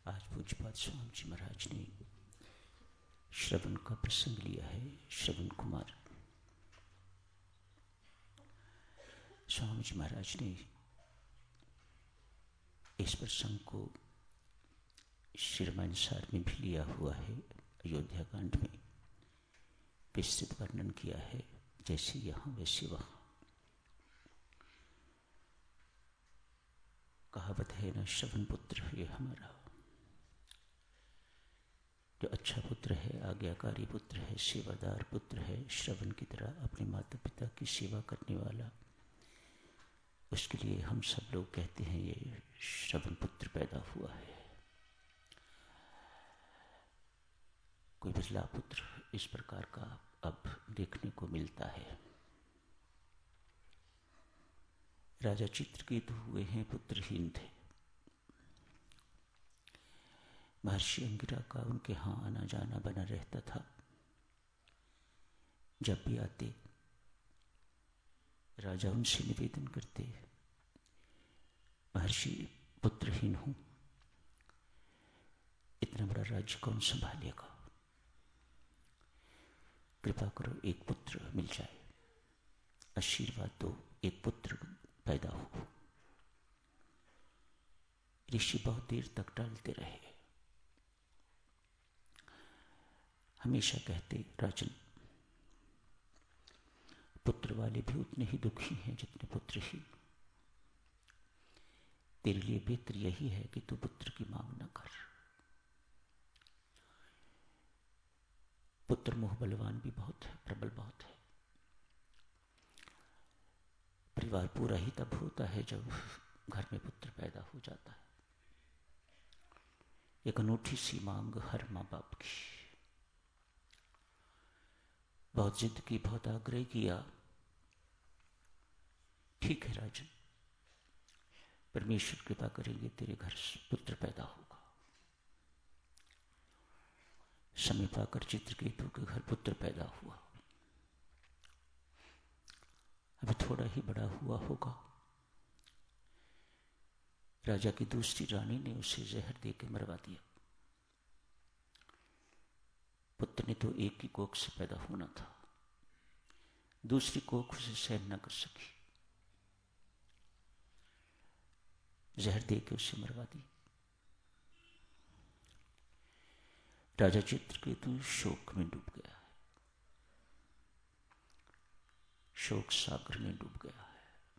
आज पूज्यपाद स्वामी जी महाराज ने श्रवण का प्रसंग लिया है। श्रवण कुमार स्वामी जी महाराज ने इस प्रसंग को श्री रामायण सार में भी लिया हुआ है। अयोध्या कांड में विस्तृत वर्णन किया है, जैसे यहाँ वैसे वहाँ। कहावत है ना, श्रवण पुत्र ये हमारा, जो अच्छा पुत्र है, आज्ञाकारी पुत्र है, सेवादार पुत्र है, श्रवण की तरह अपने माता पिता की सेवा करने वाला, उसके लिए हम सब लोग कहते हैं ये श्रवण पुत्र पैदा हुआ है। कोई बिरला पुत्र इस प्रकार का अब देखने को मिलता है। राजा चित्रकेतु हुए हैं, पुत्रहीन थे। महर्षि अंगिरा का उनके यहाँ आना जाना बना रहता था। जब भी आते राजा उनसे निवेदन करते, महर्षि पुत्रहीन हूं, इतना बड़ा राज्य कौन संभालेगा, कृपा करो एक पुत्र मिल जाए, आशीर्वाद दो एक पुत्र पैदा हो। ऋषि बहुत देर तक टालते रहे। हमेशा कहते, राजन, पुत्र वाले भी उतने ही दुखी हैं जितने पुत्रहीन। तेरे लिए बेहतर यही है कि तू पुत्र की मांग न कर। पुत्र मोह बलवान भी बहुत है, प्रबल बहुत है। परिवार पूरा ही तब होता है जब घर में पुत्र पैदा हो जाता है। एक अनूठी सी मांग हर माँ बाप की। बहुत जिद की, बहुत आग्रह किया। ठीक है राजन, परमेश्वर कृपा करेंगे, तेरे घर पुत्र पैदा होगा। समय पाकर चित्रकेतु के घर पुत्र पैदा हुआ। अभी थोड़ा ही बड़ा हुआ होगा, राजा की दूसरी रानी ने उसे जहर देकर मरवा दिया। पुत्र ने तो एक ही कोख से पैदा होना था, दूसरी कोख उसे सहन न कर सकी, जहर देकर उसे मरवा दी। राजा चित्रकेतु शोक में डूब गया है, शोक सागर में डूब गया है,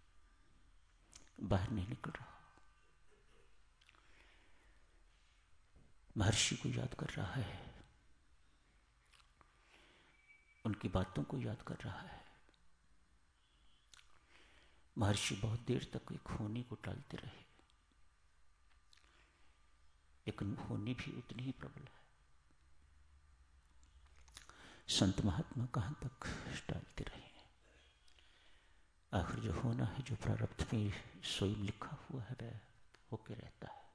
बाहर नहीं निकल रहा। महर्षि को याद कर रहा है, उनकी बातों को याद कर रहा है। महर्षि बहुत देर तक एक होनी को टालते रहे, लेकिन होनी भी उतनी ही प्रबल है। संत महात्मा कहां तक टालते रहे। आखिर जो होना है, जो प्रारब्ध में स्वयं लिखा हुआ है, वह होके रहता है।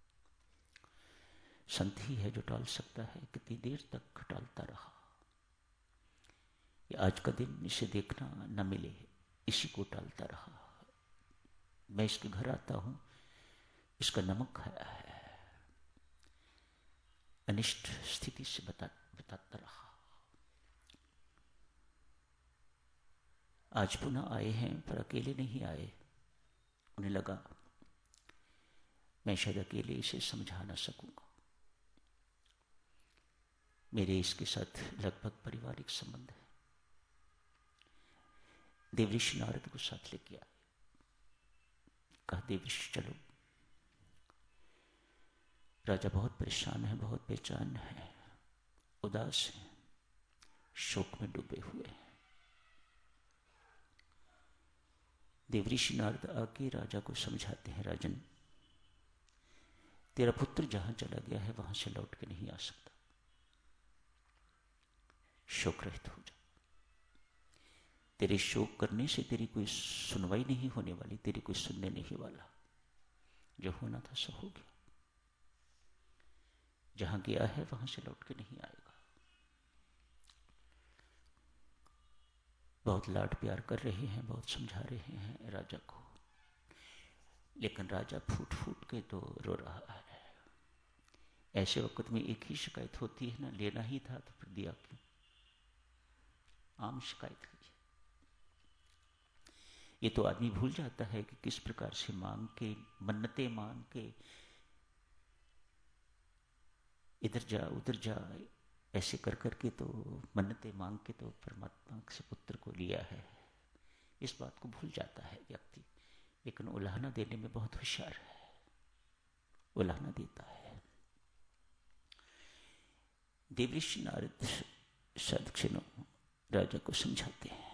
संत ही है जो टाल सकता है। कितनी देर तक टालता रहा। ये आज का दिन इसे देखना न मिले, इसी को टालता रहा। मैं इसके घर आता हूं, इसका नमक खाया है, अनिष्ट स्थिति से बताता रहा। आज पुनः आए हैं, पर अकेले नहीं आए। उन्हें लगा मैं शायद अकेले इसे समझा ना सकूंगा। मेरे इसके साथ लगभग पारिवारिक संबंध है। देवऋषि नारद को साथ लेके आए। कहा, देवऋषि चलो। राजा बहुत परेशान है, बहुत बेचैन है, उदास है, शोक में डूबे हुए हैं। देवऋषि नारद आके राजा को समझाते हैं, राजन, तेरा पुत्र जहां चला गया है वहां से लौट के नहीं आ सकता। शोक रहित हो जा। तेरे शोक करने से तेरी कोई सुनवाई नहीं होने वाली, तेरी कोई सुनने नहीं वाला। जो होना था सो हो गया। जहां गया है वहां से लौट के नहीं आएगा। बहुत लाड प्यार कर रहे हैं, बहुत समझा रहे हैं राजा को, लेकिन राजा फूट फूट के तो रो रहा है। ऐसे वक्त में एक ही शिकायत होती है ना, लेना ही था तो फिर दिया क्यों? आम शिकायत है ये। तो आदमी भूल जाता है कि किस प्रकार से मांग के, मन्नतें मांग के, इधर जा उधर जा ऐसे कर करके तो मन्नतें मांग के तो परमात्मा से पुत्र को लिया है। इस बात को भूल जाता है व्यक्ति, लेकिन उलाहना देने में बहुत होशियार है, उलाहना देता है। देवऋषि नारद साधक्षणों राजा को समझाते हैं,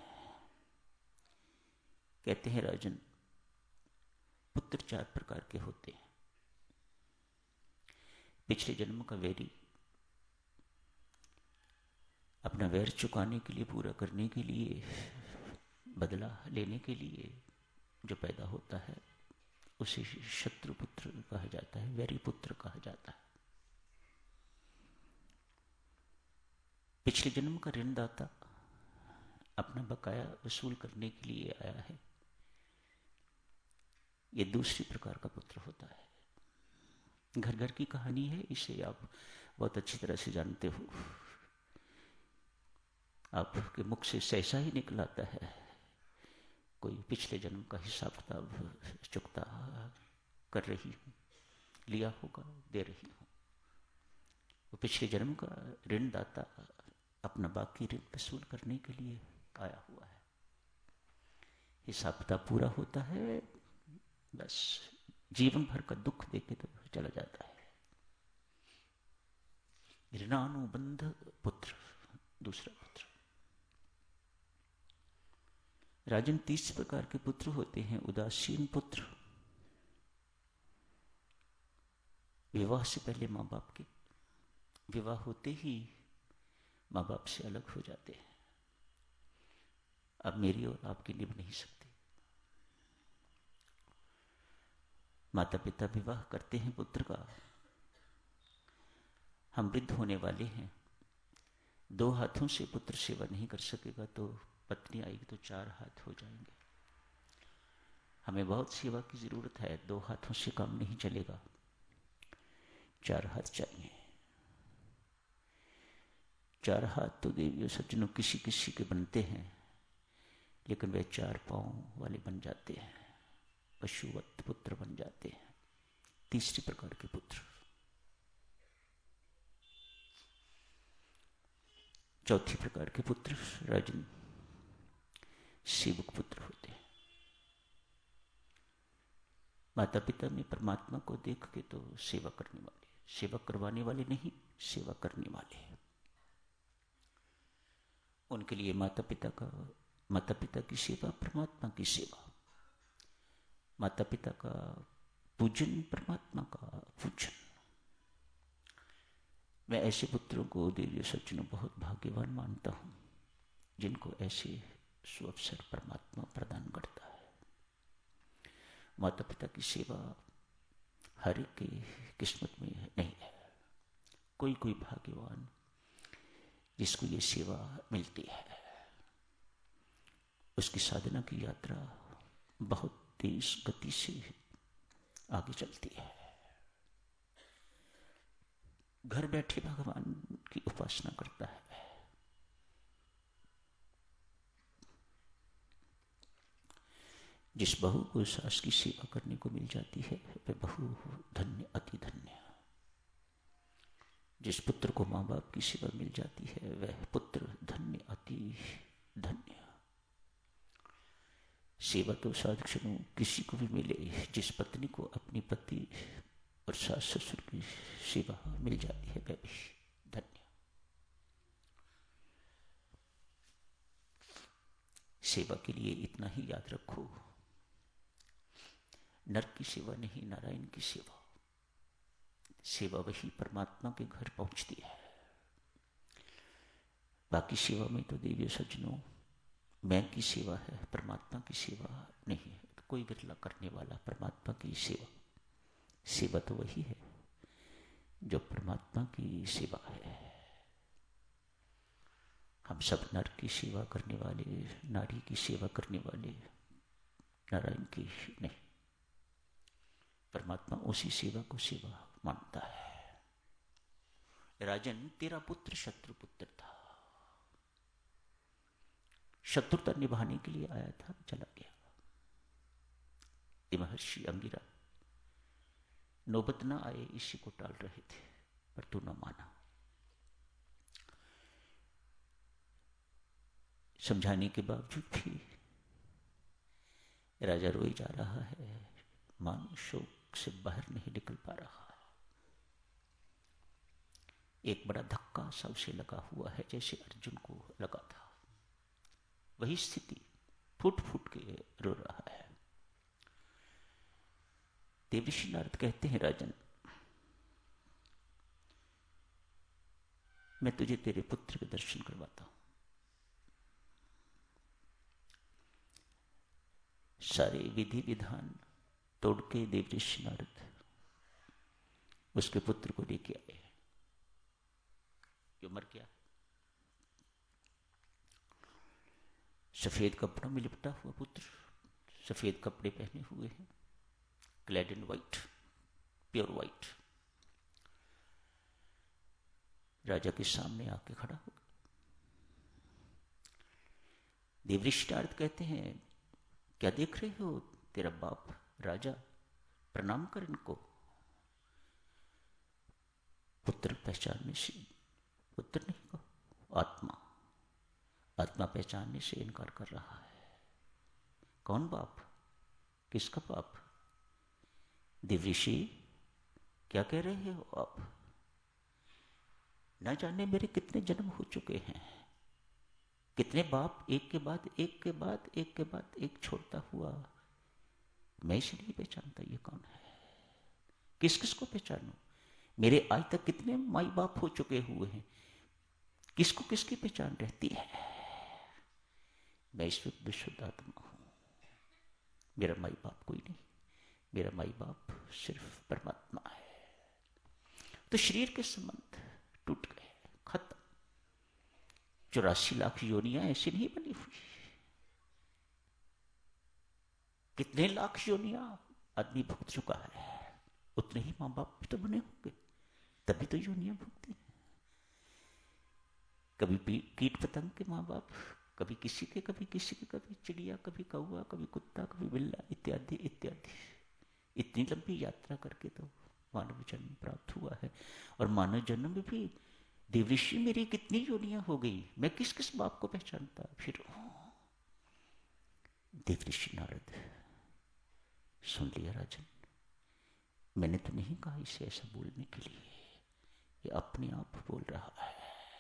कहते हैं राजन, पुत्र 4 प्रकार के होते हैं। पिछले जन्म का वैरी अपना वैर चुकाने के लिए, पूरा करने के लिए, बदला लेने के लिए जो पैदा होता है उसे शत्रु पुत्र कहा जाता है, वैरी पुत्र कहा जाता है। पिछले जन्म का ऋणदाता अपना बकाया वसूल करने के लिए आया है, ये दूसरी प्रकार का पुत्र होता है। घर घर की कहानी है, इसे आप बहुत अच्छी तरह से जानते हो। आपके मुख से सहसा ही निकलाता है, कोई पिछले जन्म का हिसाब किताब चुकता कर रही हूं, लिया होगा दे रही हूं। वो पिछले जन्म का ऋणदाता अपना बाकी ऋण वसूल करने के लिए आया हुआ है। हिसाब किताब पूरा होता है, बस जीवन भर का दुख देके तो चला जाता है। ऋणानुबंध पुत्र, दूसरा पुत्र। राजन 30 प्रकार के पुत्र होते हैं। उदासीन पुत्र, विवाह से पहले मां बाप के, विवाह होते ही मां बाप से अलग हो जाते हैं, अब मेरी और आपकी निभ नहीं सकते। माता पिता विवाह करते हैं पुत्र का, हम वृद्ध होने वाले हैं, 2 हाथों से पुत्र सेवा नहीं कर सकेगा तो पत्नी आएगी तो 4 हाथ हो जाएंगे। हमें बहुत सेवा की जरूरत है, 2 हाथों से काम नहीं चलेगा, 4 हाथ चाहिए। 4 हाथ तो देवियों सज्जनों किसी किसी के बनते हैं, लेकिन वे 4 पांव वाले बन जाते हैं, पशुवत पुत्र बन जाते हैं। तीसरी प्रकार के पुत्र। चौथी प्रकार के पुत्र राजन सेवक पुत्र होते हैं। माता पिता में परमात्मा को देख के तो सेवा करने वाले, सेवा करवाने वाले नहीं, सेवा करने वाले। उनके लिए माता पिता की सेवा परमात्मा की सेवा, माता पिता का पूजन परमात्मा का पूजन। मैं ऐसे पुत्रों को देवी सज्जनों बहुत भाग्यवान मानता हूं, जिनको ऐसे सुअवसर परमात्मा प्रदान करता है। माता पिता की सेवा हर एक की किस्मत में नहीं है, कोई कोई भाग्यवान जिसको ये सेवा मिलती है, उसकी साधना की यात्रा बहुत तेज गति से आगे चलती है। घर बैठे भगवान की उपासना करता है। जिस बहू को सास की सेवा करने को मिल जाती है वह बहू धन्य, अति धन्य। जिस पुत्र को मां बाप की सेवा मिल जाती है वह पुत्र धन्य, अति धन्य। सेवा तो साधक्षणों किसी को भी मिले, जिस पत्नी को अपनी पति और सास ससुर की सेवा मिल जाती है वह भी धन्य। सेवा के लिए इतना ही याद रखो, नर की सेवा नहीं, नारायण की सेवा। सेवा वही परमात्मा के घर पहुंचती है। बाकी सेवा में तो देवी सज्जनों मैं की सेवा है, परमात्मा की सेवा नहीं है। कोई बिरला करने वाला परमात्मा की सेवा। सेवा तो वही है जो परमात्मा की सेवा है। हम सब नर की सेवा करने वाले, नारी की सेवा करने वाले, नारायण की नहीं। परमात्मा उसी सेवा को सेवा मानता है। राजन, तेरा पुत्र शत्रुपुत्र था, शत्रुता निभाने के लिए आया था, चला गया। ये महर्षि अंगिरा नौबत ना आए इसी को टाल रहे थे, पर तू न माना। समझाने के बावजूद भी राजा रोई जा रहा है, मानो शोक से बाहर नहीं निकल पा रहा। एक बड़ा धक्का सा उसे लगा हुआ है, जैसे अर्जुन को लगा था। वही स्थिति, फूट फूट के रो रहा है। देवर्षि नारद कहते हैं, राजन, मैं तुझे तेरे पुत्र के दर्शन करवाता हूं। सारे विधि विधान तोड़ के देवर्षि नारद उसके पुत्र को लेके आए, जो मर गया। सफेद कपड़ों में लिपटा हुआ पुत्र, सफेद कपड़े पहने हुए हैं, clad in white, pure white, राजा के सामने आके खड़ा हो गया। देवर्षि नारद कहते हैं, क्या देख रहे हो? तेरा बाप राजा, प्रणाम कर इनको। पुत्र पहचानने से, पुत्र नहीं को, आत्मा, आत्मा पहचानने से इनकार कर रहा है। कौन बाप? किसका बाप? देवर्षि, क्या कह रहे हो आप? न जाने मेरे कितने जन्म हो चुके हैं, कितने बाप एक के बाद एक के बाद एक के बाद एक छोड़ता हुआ, मैं इसे नहीं पहचानता ये कौन है। किस किस को पहचानूं? मेरे आज तक कितने माई बाप हो चुके हुए हैं, किसको किसकी पहचान रहती है? मैं ईश्वर विशुद्ध आत्मा हूं, मेरा माई बाप कोई नहीं, मेरा माई बाप सिर्फ परमात्मा है। तो शरीर के संबंध टूट गए, खत्म। 84 लाख योनियां ऐसी नहीं बनी हुई, कितने लाख योनियां आदमी भुगत चुका है, उतने ही मां बाप भी तो बने होंगे, तभी तो योनियां भुगती हैं। कभी कीट पतंग के मां बाप, कभी किसी के, कभी किसी के, कभी चिड़िया, कभी कौवा, कभी कुत्ता, कभी बिल्ला, इत्यादि इत्यादि। इतनी लंबी यात्रा करके तो मानव जन्म प्राप्त हुआ है। और मानव जन्म में भी देवर्षि मेरी कितनी योनियां हो गई, मैं किस किस बाप को पहचानता फिर। देवर्षि नारद, सुन लिया राजन, मैंने तो नहीं कहा इसे ऐसा बोलने के लिए, ये अपने आप बोल रहा है।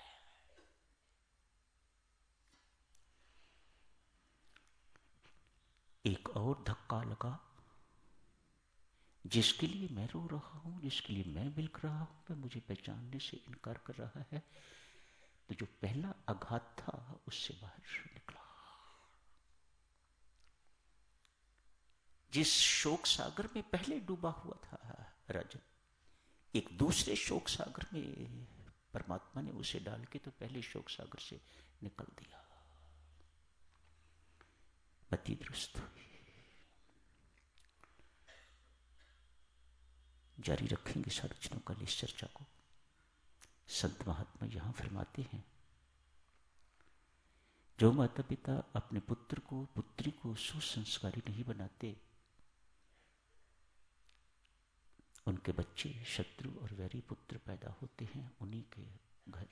एक और धक्का लगा, जिसके लिए मैं रो रहा हूं, जिसके लिए मैं बिलख रहा हूं, वह मुझे पहचानने से इनकार कर रहा है। तो जो पहला आघात था उससे बाहर निकला। जिस शोक सागर में पहले डूबा हुआ था राजन, एक दूसरे शोक सागर में परमात्मा ने उसे डाल के तो पहले शोक सागर से निकल दिया। पति दुरुस्त हुई। जारी रखेंगे सार्वजनों का इस चर्चा को। संत महात्मा यहां फरमाते हैं, जो माता पिता अपने पुत्र को, पुत्री को सुसंस्कारी नहीं बनाते, उनके बच्चे शत्रु और वैरी पुत्र पैदा होते हैं, उन्हीं के घर।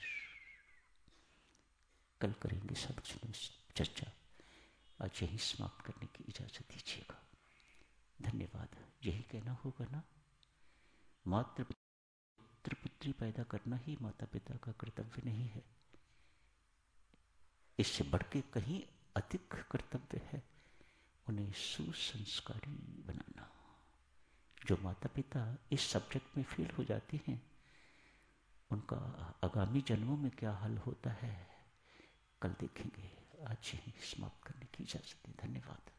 कल करेंगे सार्वजनिक चर्चा, आज यही समाप्त करने की इजाजत दीजिएगा। धन्यवाद। यही कहना होगा ना, मात्र पुत्र पुत्री पैदा करना ही माता पिता का कर्तव्य नहीं है, इससे बढ़ के कहीं अधिक कर्तव्य है उन्हें सुसंस्कारी बनाना। जो माता पिता इस सब्जेक्ट में फेल हो जाते हैं, उनका आगामी जन्मों में क्या हाल होता है कल देखेंगे। आज यही समाप्त करने की इजाजत है। धन्यवाद।